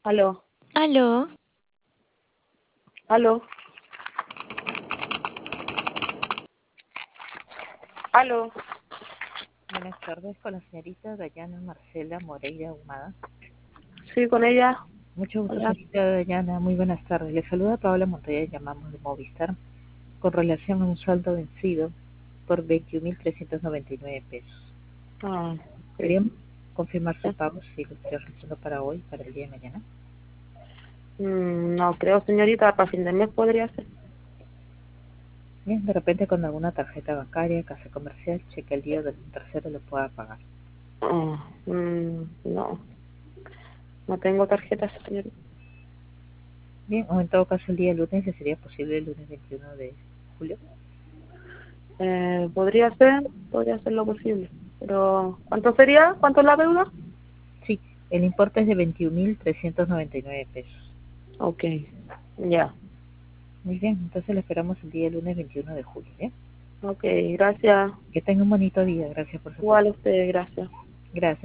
Aló, Aló, aló, aló. Buenas tardes, con la señorita Dayana Marcela Moreira Ahumada. Sí, con ella. Mucho gusto, Hola. señorita Dayana. Muy buenas tardes. Le saluda Paola Montoya, llamamos de Movistar, con relación a un saldo vencido por 21.399 pesos. Ah, sí. Queríamos confirmar su pago, si lo estoy realizando para hoy, para el día de mañana. No creo, señorita, para fin de mes podría ser. Bien, de repente con alguna tarjeta bancaria, casa comercial, cheque el día de un tercero lo pueda pagar. No, no tengo tarjeta, señorita. Bien, o en todo caso el día lunes, ¿ya sería posible el lunes 21 de julio? Podría ser lo posible. Pero, ¿cuánto sería? ¿Cuánto es la deuda? Sí, el importe es de 21.399 pesos. Ok, ya. Muy bien, entonces lo esperamos el día lunes 21 de julio, ¿bien? Ok, gracias. Que tenga un bonito día, gracias por su Igual a atención. usted, gracias. Gracias.